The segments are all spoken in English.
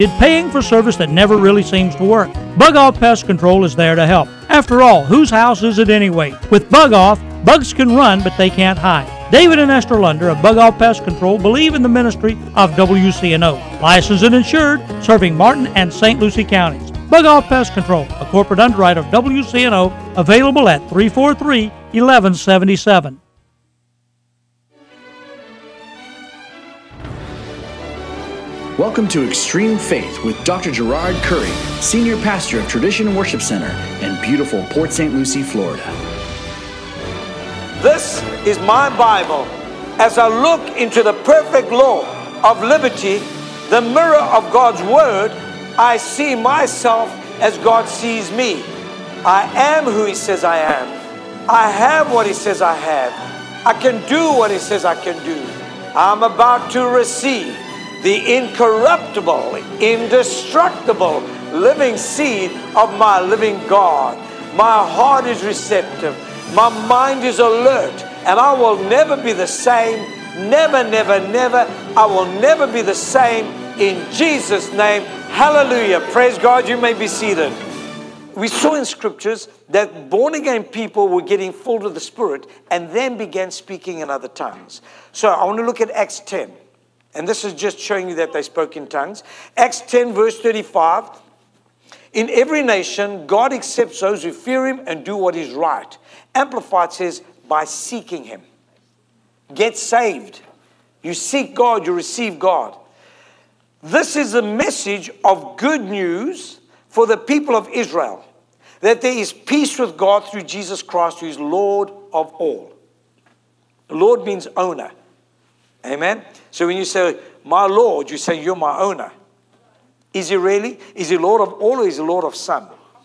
paying for service that never really seems to work. Bug Off Pest Control is there to help. After all, whose house is it anyway? With Bug Off, bugs can run, but they can't hide. David and Esther Lunder of Bug Off Pest Control believe in the ministry of WCNO. Licensed and insured, serving Martin and St. Lucie counties. Bug Off Pest Control, a corporate underwriter of WCNO, available at 343-1177. Welcome to Extreme Faith with Dr. Gerard Curry, Senior Pastor of Tradition Worship Center in beautiful Port St. Lucie, Florida. This is my Bible. As I look into the perfect law of liberty, the mirror of God's Word, I see myself as God sees me. I am who He says I am. I have what He says I have. I can do what He says I can do. I'm about to receive the incorruptible, indestructible, living seed of my living God. My heart is receptive. My mind is alert. And I will never be the same. Never, never, never. I will never be the same in Jesus' name. Hallelujah. Praise God. You may be seated. We saw in scriptures that born-again people were getting filled with the Spirit and then began speaking in other tongues. So I want to look at Acts 10. And this is just showing you that they spoke in tongues. Acts 10 verse 35. In every nation, God accepts those who fear Him and do what is right. Amplified says, by seeking Him. Get saved. You seek God, you receive God. This is a message of good news for the people of Israel. That there is peace with God through Jesus Christ, who is Lord of all. Lord means owner. Amen? So when you say, my Lord, you say, you're my owner. Is He really? Is He Lord of all or is He Lord of some?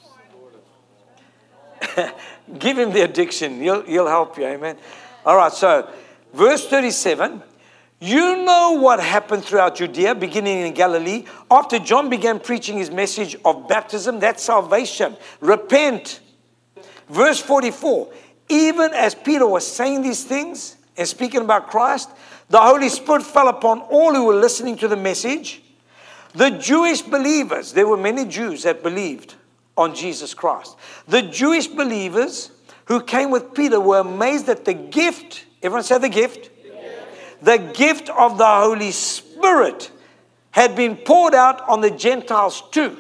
Give Him the addiction. He'll help you. Amen? All right, so verse 37. You know what happened throughout Judea, beginning in Galilee, after John began preaching his message of baptism, that's salvation. Repent. Verse 44. Even as Peter was saying these things and speaking about Christ, the Holy Spirit fell upon all who were listening to the message. The Jewish believers, there were many Jews that believed on Jesus Christ. The Jewish believers who came with Peter were amazed at the gift. Everyone say the gift. The gift of the Holy Spirit had been poured out on the Gentiles too.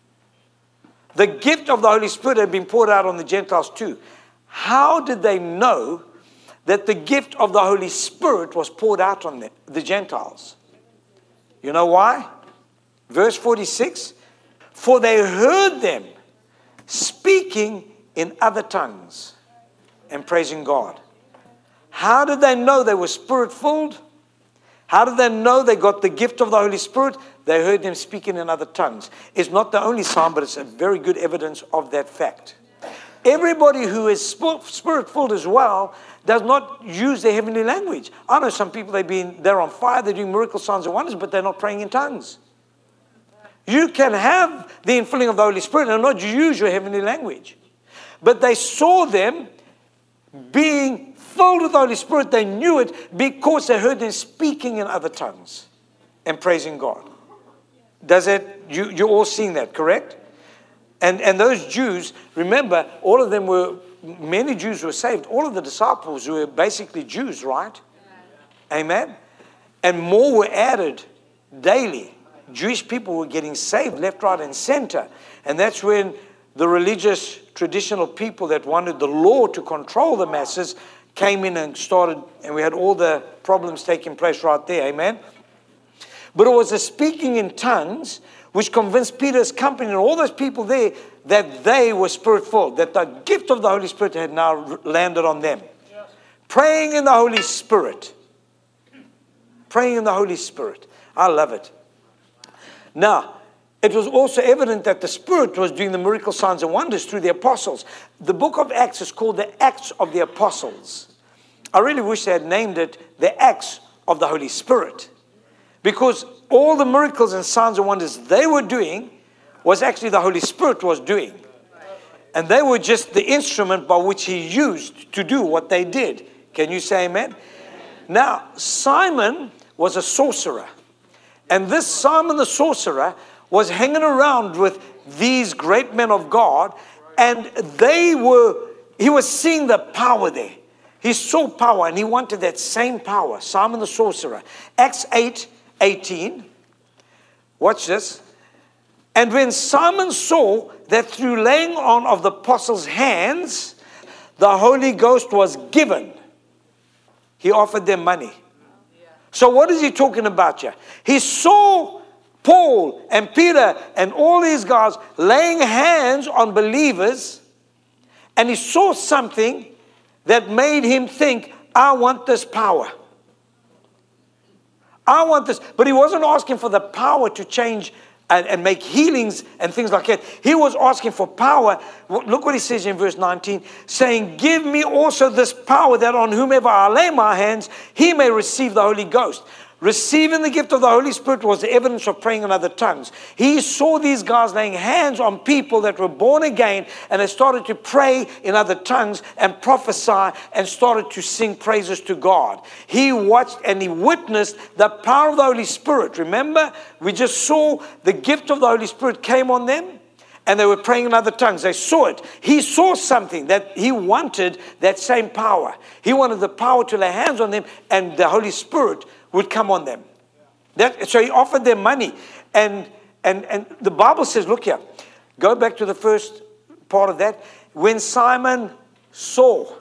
The gift of the Holy Spirit had been poured out on the Gentiles too. How did they know that the gift of the Holy Spirit was poured out on the Gentiles? You know why? Verse 46, for they heard them speaking in other tongues and praising God. How did they know they were Spirit-filled? How did they know they got the gift of the Holy Spirit? They heard them speaking in other tongues. It's not the only sign, but it's a very good evidence of that fact. Everybody who is Spirit-filled as well does not use their heavenly language. I know some people, they're on fire, they're doing miracle signs and wonders, but they're not praying in tongues. You can have the infilling of the Holy Spirit and not use your heavenly language. But they saw them being filled with the Holy Spirit. They knew it because they heard them speaking in other tongues and praising God. Does it? You're all seeing that, correct? And those Jews, remember, all of them many Jews were saved. All of the disciples were basically Jews, right? Amen? And more were added daily. Jewish people were getting saved left, right, and center. And that's when the religious, traditional people that wanted the law to control the masses came in and started, and we had all the problems taking place right there. Amen? But it was the speaking in tongues which convinced Peter's company and all those people there that they were Spirit-filled, that the gift of the Holy Spirit had now landed on them. Yes. Praying in the Holy Spirit. Praying in the Holy Spirit. I love it. Now, it was also evident that the Spirit was doing the miracle signs and wonders through the apostles. The book of Acts is called the Acts of the Apostles. I really wish they had named it the Acts of the Holy Spirit. Because all the miracles and signs and wonders they were doing was actually the Holy Spirit was doing. And they were just the instrument by which He used to do what they did. Can you say amen? Now, Simon was a sorcerer. And this Simon the sorcerer was hanging around with these great men of God, and he was seeing the power there. He saw power, and he wanted that same power. Simon the sorcerer. Acts 8:18. Watch this. And when Simon saw that through laying on of the apostles' hands, the Holy Ghost was given, he offered them money. So what is he talking about here? He saw Paul and Peter and all these guys laying hands on believers, and he saw something that made him think, I want this power. I want this. But he wasn't asking for the power to change and make healings and things like that. He was asking for power. Look what he says in verse 19, saying, give me also this power, that on whomever I lay my hands, he may receive the Holy Ghost. Receiving the gift of the Holy Spirit was the evidence of praying in other tongues. He saw these guys laying hands on people that were born again, and they started to pray in other tongues and prophesy and started to sing praises to God. He watched and he witnessed the power of the Holy Spirit. Remember, we just saw the gift of the Holy Spirit came on them, and they were praying in other tongues. They saw it. He saw something that he wanted, that same power. He wanted the power to lay hands on them, and the Holy Spirit would come on them. So he offered them money. And the Bible says, look here, go back to the first part of that. When Simon saw,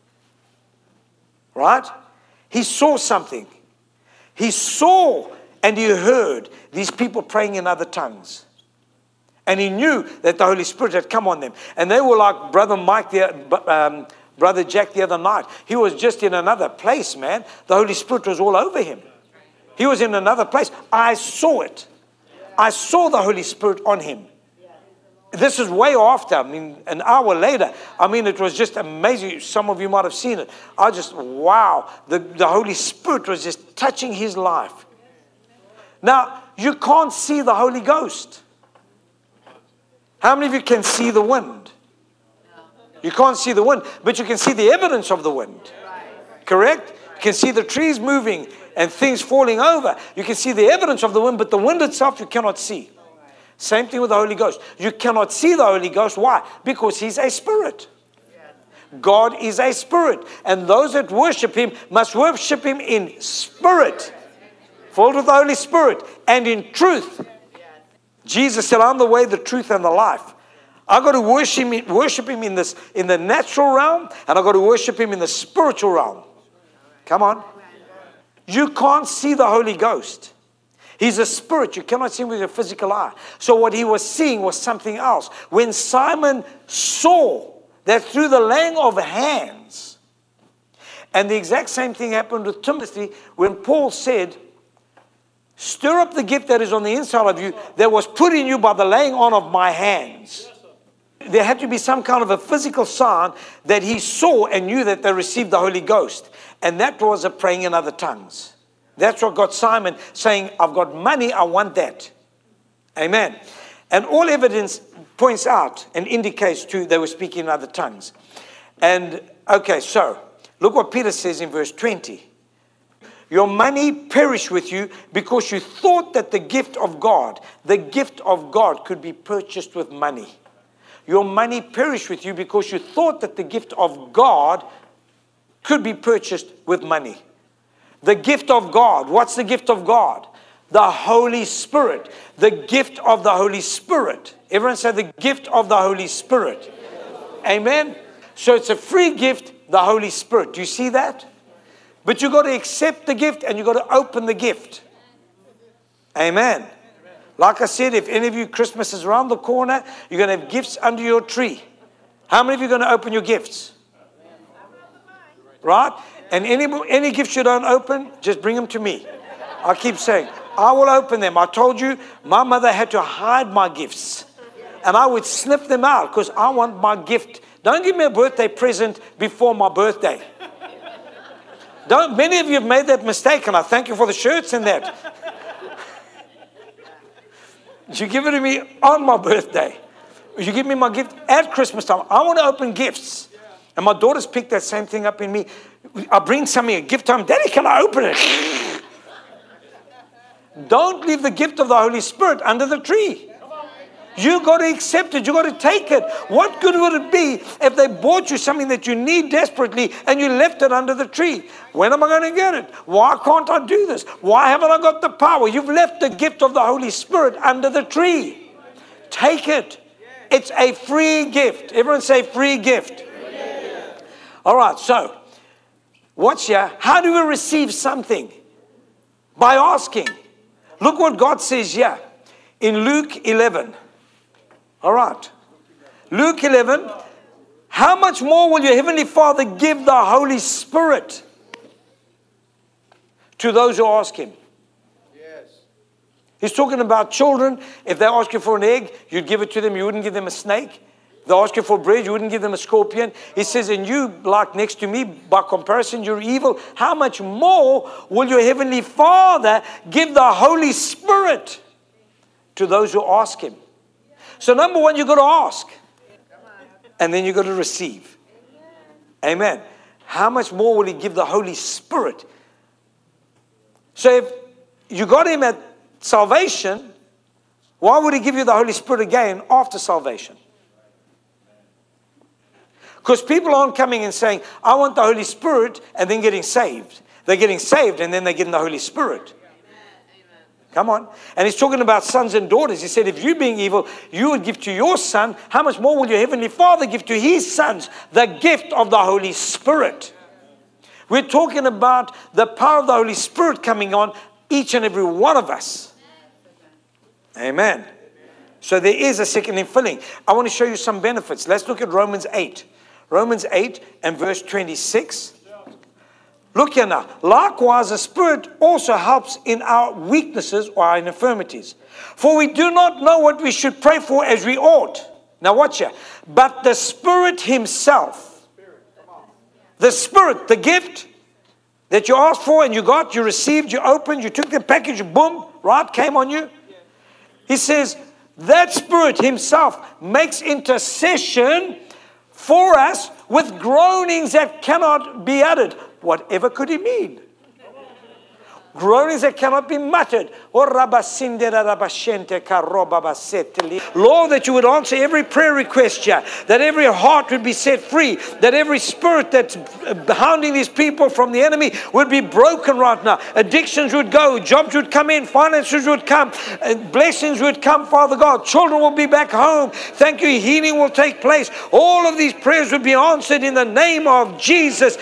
right? He saw something. He saw and he heard these people praying in other tongues. And he knew that the Holy Spirit had come on them. And they were like Brother Mike, Brother Jack the other night. He was just in another place, man. The Holy Spirit was all over him. He was in another place. I saw it. I saw the Holy Spirit on him. This is way after, an hour later. It was just amazing. Some of you might have seen it. Wow. The Holy Spirit was just touching his life. Now, you can't see the Holy Ghost. How many of you can see the wind? You can't see the wind, but you can see the evidence of the wind. Correct? You can see the trees moving and things falling over. You can see the evidence of the wind, but the wind itself you cannot see. Same thing with the Holy Ghost. You cannot see the Holy Ghost. Why? Because he's a spirit. God is a spirit. And those that worship him must worship him in spirit, filled with the Holy Spirit, and in truth. Jesus said, I'm the way, the truth, and the life. I've got to worship him in the natural realm, and I've got to worship him in the spiritual realm. Come on. You can't see the Holy Ghost. He's a spirit. You cannot see him with your physical eye. So what he was seeing was something else. When Simon saw that through the laying of hands, and the exact same thing happened with Timothy when Paul said, stir up the gift that is on the inside of you that was put in you by the laying on of my hands. There had to be some kind of a physical sign that he saw and knew that they received the Holy Ghost. And that was a praying in other tongues. That's what got Simon saying, I've got money, I want that. Amen. And all evidence points out and indicates too they were speaking in other tongues. And okay, so look what Peter says in verse 20. Your money perish with you because you thought that the gift of God could be purchased with money. Your money perished with you because you thought that the gift of God could be purchased with money. The gift of God. What's the gift of God? The Holy Spirit. The gift of the Holy Spirit. Everyone say the gift of the Holy Spirit. Amen. So it's a free gift, the Holy Spirit. Do you see that? But you've got to accept the gift and you've got to open the gift. Amen. Like I said, if any of you, Christmas is around the corner, you're going to have gifts under your tree. How many of you are going to open your gifts? Right? And any gifts you don't open, just bring them to me. I keep saying, I will open them. I told you, my mother had to hide my gifts. And I would snip them out because I want my gift. Don't give me a birthday present before my birthday. Many of you have made that mistake, and I thank you for the shirts and that. You give it to me on my birthday. You give me my gift at Christmas time. I want to open gifts. And my daughters picked that same thing up in me. I bring something, a gift time. Daddy, can I open it? Don't leave the gift of the Holy Spirit under the tree. You got to accept it. You got to take it. What good would it be if they bought you something that you need desperately and you left it under the tree? When am I going to get it? Why can't I do this? Why haven't I got the power? You've left the gift of the Holy Spirit under the tree. Take it. It's a free gift. Everyone say free gift. All right, so watch here. How do we receive something? By asking. Look what God says here in Luke 11. All right. Luke 11. How much more will your Heavenly Father give the Holy Spirit to those who ask Him? Yes. He's talking about children. If they ask you for an egg, you'd give it to them. You wouldn't give them a snake. If they ask you for bread, you wouldn't give them a scorpion. He says, and you, like next to me, by comparison, you're evil. How much more will your Heavenly Father give the Holy Spirit to those who ask Him? So number one, you've got to ask. And then you've got to receive. Amen. How much more will He give the Holy Spirit? So if you got Him at salvation, why would He give you the Holy Spirit again after salvation? Because people aren't coming and saying, I want the Holy Spirit, and then getting saved. They're getting saved, and then they're getting the Holy Spirit. Come on. And He's talking about sons and daughters. He said, if you being evil, you would give to your son, how much more will your Heavenly Father give to His sons? The gift of the Holy Spirit. We're talking about the power of the Holy Spirit coming on each and every one of us. Amen. So there is a second infilling. I want to show you some benefits. Let's look at Romans 8. Romans 8 and verse 26. Look here now. Likewise, the Spirit also helps in our weaknesses or our infirmities. For we do not know what we should pray for as we ought. Now watch here. But the Spirit Himself, the Spirit, the gift that you asked for and you got, you received, you opened, you took the package, boom, right, came on you. He says, that Spirit Himself makes intercession for us with groanings that cannot be uttered. Whatever could He mean? Groanings that cannot be muttered. Lord, that you would answer every prayer request here, that every heart would be set free, that every spirit that's hounding these people from the enemy would be broken right now. Addictions would go, jobs would come in, finances would come, blessings would come, Father God. Children will be back home. Thank you, healing will take place. All of these prayers would be answered in the name of Jesus.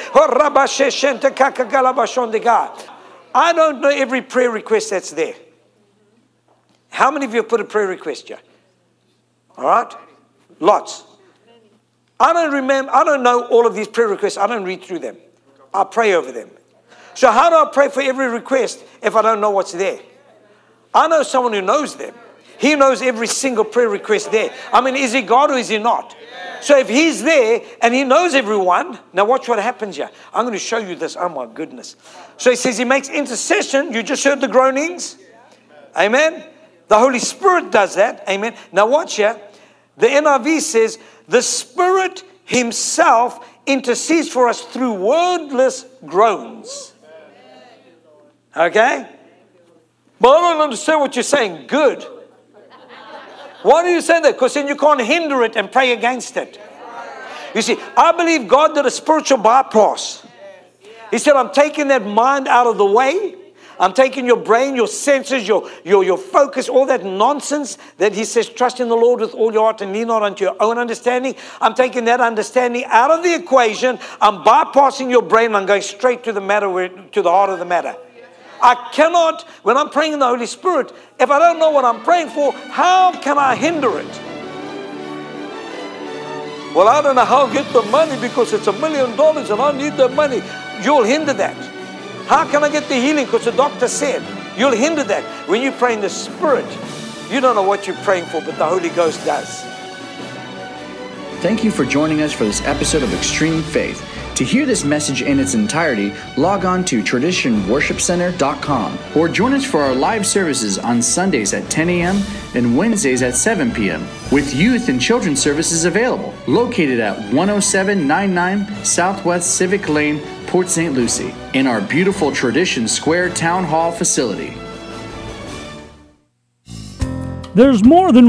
I don't know every prayer request that's there. How many of you have put a prayer request here? All right? Lots. I don't know all of these prayer requests. I don't read through them. I pray over them. So how do I pray for every request if I don't know what's there? I know someone who knows them. He knows every single prayer request there. I mean, is He God or is He not? So if He's there and He knows everyone, now watch what happens here. I'm going to show you this. Oh my goodness. So He says He makes intercession. You just heard the groanings. Amen. The Holy Spirit does that. Amen. Now watch here. The NIV says the Spirit Himself intercedes for us through wordless groans. Okay? But I don't understand what you're saying. Good. Why do you say that? Because then you can't hinder it and pray against it. You see, I believe God did a spiritual bypass. He said, I'm taking that mind out of the way. I'm taking your brain, your senses, your focus, all that nonsense that He says, trust in the Lord with all your heart and lean not unto your own understanding. I'm taking that understanding out of the equation. I'm bypassing your brain. I'm going straight to the matter, to the heart of the matter. I cannot, when I'm praying in the Holy Spirit, if I don't know what I'm praying for, how can I hinder it? Well, I don't know how to get the money because it's $1 million and I need the money. You'll hinder that. How can I get the healing? Because the doctor said. You'll hinder that. When you pray in the Spirit, you don't know what you're praying for, but the Holy Ghost does. Thank you for joining us for this episode of Extreme Faith. To hear this message in its entirety, log on to traditionworshipcenter.com or join us for our live services on Sundays at 10 a.m. and Wednesdays at 7 p.m. with youth and children's services available, located at 10799 Southwest Civic Lane, Port St. Lucie, in our beautiful Tradition Square Town Hall facility. There's more than